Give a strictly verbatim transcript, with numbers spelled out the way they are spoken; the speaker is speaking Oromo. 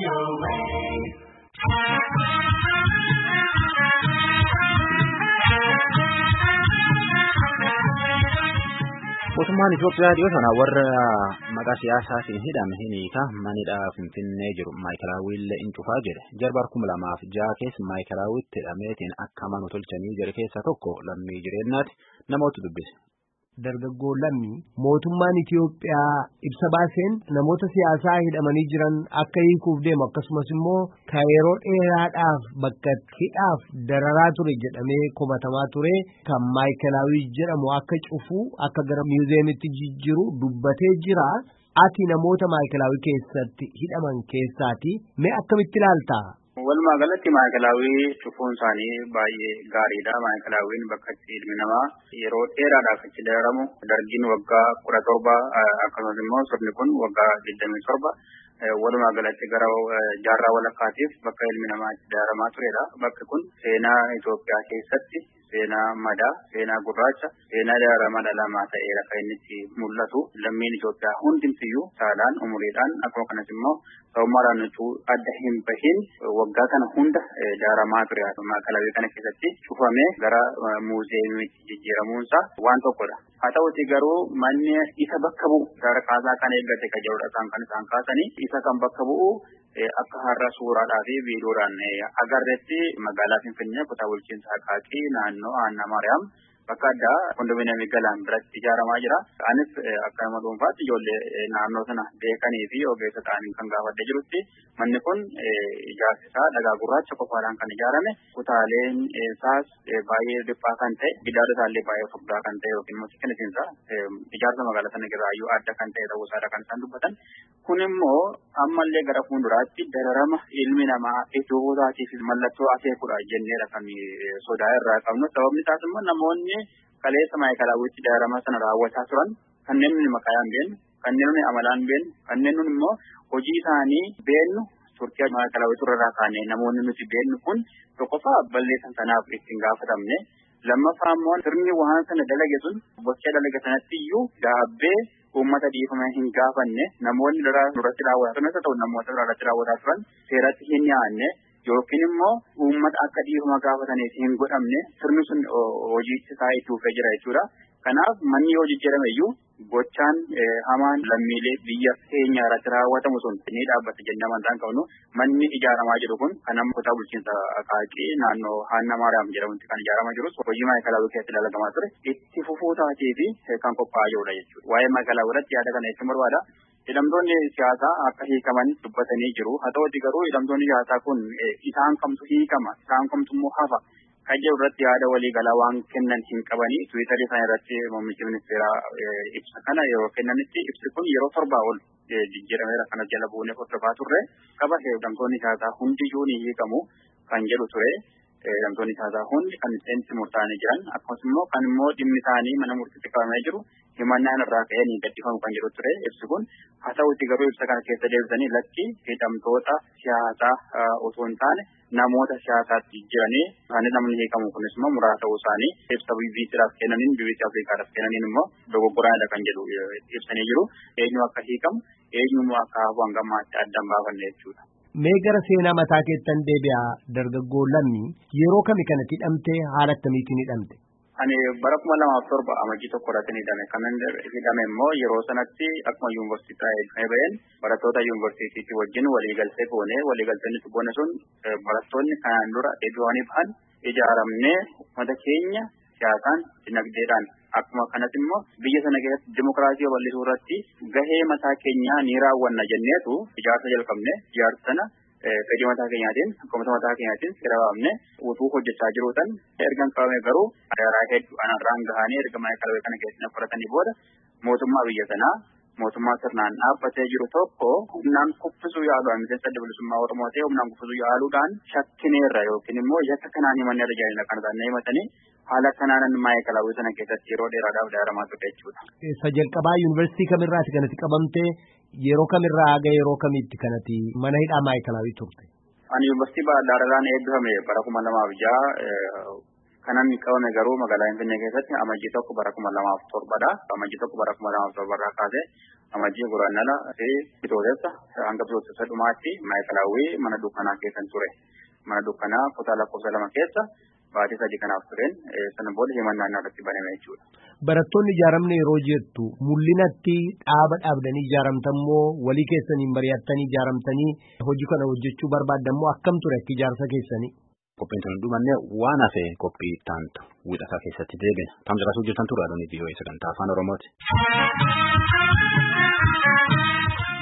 Mootummaan Itoophiyaa dhiyoo sana warra maqaa siyaasaatiin hidhame hiniika manidhaa Finfinnee jiru Maayikelaawwiillee in cufaa jedhe. Jarbar kuma lamaaf ja'a keessa Maayikelaawwiitti hidhameetiin akka manu tolchanii jedhe keessa tokko lammii jireenyaati namoota dubbise. Dargaggoo lammii mootummaan Itoophiyaa ibsa baaseen namoota siyaasaa hidhamanii jiran akka hiikuuf deemu akkasumas immoo kan yeroo dheeraadhaaf bakka hidhaaf dararaa ture jedhamee komatamaa ture kan Maayikelaawwii jedhamu akka cufu akka gara miizeemitti jijjiiru dubbatee jira. Ati namoota Maayikelaawwii keessatti hidhaman keessaati mee akkamitti ilaalta? Walumaa galatti Maayikelaawwii cufuun isaanii baay'ee gaariidha. Maayikelaawwiin bakka itti ilmi namaa yeroo dheeraadhaaf itti dararamu dargiin waggaa kudha torba akkasumas immoo sirni kun waggaa digdamii torba walumaa galatti gara jaarraa walakkaatiif bakka ilmi namaa itti dararamaa turedha. Bakki kun seenaa Itoophiyaa keessatti seenaa madaa, seenaa gurraacha, seenaa dararama dhalamaa ta'eera kan inni itti mul'atu. Lammiin Itoophiyaa hundumtiyyuu saalaan umuriidhaan akkuma kanas immoo ta'ummaadhaan nutuu adda hin bahin waggaa kana hunda dararamaa ture. Maayikelaawwii kana keessatti cufamee gara muuzeemiitti jijjiiramuunsaa waan tokkodha. Haa ta'uutii garuu manni isa bakka bu'u gara kaasaa kan eeggate kan jedhudha isaan kan isaan kaasanii isa kan bakka bu'u akka har'a suuraadhaa fi viidiyoodhaan agarreetti magaalaa Finfinnee kutaa bulchiinsa Akaaqii naannoo Aanna Maariyaam bakka addaa kondominiyeemii Galaan biratti ijaaramaa jira. Anis akka nama dhuunfaatti ijoollee naannoo sana beekanii fi ogeessa ta'anii kan gaafadhee jirutti manni kun ijaarsi isaa dhagaa gurraacha qofaadhaan kan ijaarame kutaaleen isaas baay'ee dhiphaa kan ta'e gidaara isaallee baay'ee furdaa kan ta'e yookiin immoo sikinisiinsa ijaarsa magaalaa sana irraayyuu adda kan ta'e ta'uu isaadha kan isaan dubbatan. Kun immoo ammallee gara fuulduraatti dararama ilmi namaa Itoophiyaatiif mallattoo akeekudha jenneedha kan sodaa irraa qabnu. Sababni isaas immoo namoonni kaleessa Maayikelaawwiitti dararama sana raawwataa turan kanneen nuni maqaan beennu, kanneen nuni amalaan beennu, kanneen nuni immoo hojii isaanii beennu turtii Maayikelaawwii turarraa kaanee namoonni nuti beennu kun tokkoffaa balleessan sanaaf ittiin gaafatamne. Lammaffaa immoo sirni waan sana dalage sun bocha dalage sanatti iyyuu daabbee uummata dhiifama hin gaafanne namoonni duratti raawwatan haa ta'u namoota irratti raawwataa turan seeratti hin dhiyaanne yookiin immoo uummata akka dhiifama gaafataniif hin godhamne sirni sun hojii isaa itti fufee jira jechuudha. Kanaaf manni yoo jijjiirame iyyuu gochaan hamaan lammiilee biyya keenya irratti raawwatamu sun ni dhaabbata jennee amantaan qabnu. Manni ijaaramaa jiru kun kan amma kutaa bulchiinsa Akaaqii naannoo Aanna Maariyaam jedhamutti kan ijaaramaa jirus hojii Maayikelaawwii keessatti dalagamaa ture itti fufuu taatee fi kan qophaa'aa jirudha jechuudha. Waa'ee Maayikelaawwii irratti yaada kana ibsuun barbaada. Hidhamtoonni siyaasaa akka hiikaman dubbatanii jiru. Haa ta'uutii garuu hidhamtoonni siyaasaa kun isaan kamtu hiikama, isaan kamtu immoo hafa kan jedhu irratti yaada walii galaa waan kennan hin qabanii Tiwiitarii isaanii irratti muummichi ministeeraa ibsa kana yeroo kennanitti ibsi kun yeroo torbaa ol jijjiirameera kana jala buunee hordofaa turre qaba. Hidhamtoonni siyaasaa hundiyyuu ni hiikamu kan jedhu ture. Hidhamtoonni siyaasaa hundi kan itti murtaa'anii jiran akkasumas immoo kan immoo dhimmi isaanii mana murtiitti qabamee jiru himannaan irraa ka'ee ni gadhiifamu kan jedhu ture ibsi kun. Haa ta'uutii garuu ibsa kana keessa deebisanii lakki hidhamtoota siyaasaa osoo hin taane namoota siyaasaatti jiranii isaanii namni hiikamu kunis immoo muraasa ta'uu isaanii ibsa B B Cdhaaf kennaniin B B C Afrikaadhaaf kennaniin immoo dogoggoraadha kan jedhu ibsanii jiru. Eenyu akka hiikamu eenyu immoo akka hafu hanga ammaatti addan baafanne jechuudha. Mee gara seenaa mataa keessan deebi'aa dargaggoo lammii yeroo kami kanatti hidhamte haala akkamiitiin hidhamte? Ani bara kuma lamaaf torba amajjii tokko irratti hidhame. Kanan hidhame immoo yeroo sanatti akkuma yuunivarsiitii eebbifamee baheen barattoota yuunivarsiitiitti wajjin waliigaltee goone waliigalteen itti goone sun barattoonni kanaan dura eebbifamanii bahan ijaaramnee uummata keenya siyaasaan dinagdeedhaan akkuma kanas immoo biyya sana keessatti dimokiraasii bal'isuu irratti gahee mataa keenyaa ni raawwanna jenneetu ijaarsa jalqabne. Ijaarsa sana fedhii mataa keenyaatiin akkuma mataa keenyaatiin sirraafne utuu hojjechaa jiruutan ergan qabame garuu adaraa hedduu anarraan gahanii erga Maayikelaawwii kana keessatti fudhatanii booda mootummaa biyya sanaa mootummaa sirnaan dhaabbatee jiru tokko humnaan kuffisuu yaaluudhaan miseensa bilisummaa Oromoo ta'e humnaan kuffisuu yaaluudhaan shakkineerra yookiin immoo yakka kanaan himannee tajaajila kana isaan himatanii haala kanaan Maayikelaawwii sana keessatti yeroo dheeraadhaaf dararamaa ture jechuudha. Isa jalqabaa yuunivarsiitii kamirraati kanatti qabamte yeroo kamirraa haga yeroo kamitti kanatti mana hidhaa Maayikelaawwii turte? Ani yuunivarsiitii Baadaarraan eebbifame bara kuma lamaaf ja'a Kanan qabame garuu magaalaa Finfinnee keessatti amajjii tokko bara kuma lamaaf torbadha. Amajjii tokko bara kuma lamaaf torbarraa kaasee amajjii guraandhala fi bitootessa hanga bitootessa dhumaatti maayikalaawwii mana dukkanaa keessan ture. Mana dukkanaa kutaa lakkoofsa lama keessa baatii sadii kanaaf tureen sana booda himannaan irratti baname jechuudha. Barattoonni ijaaramne yeroo jettu mul'inatti dhaaba dhaabdanii ijaaramtammoo walii keessaniin mari'attanii ijaaramtanii hojii kana hojjechuu barbaadammoo akkam ture akka ijaarsa keessanii? Qophiin tun dhumanne waan hafe qophii taantu wiixataa keessatti deebina. Tamsaasuu jirtan tura adoonii biyyoota sagantaa afaan Oromooti.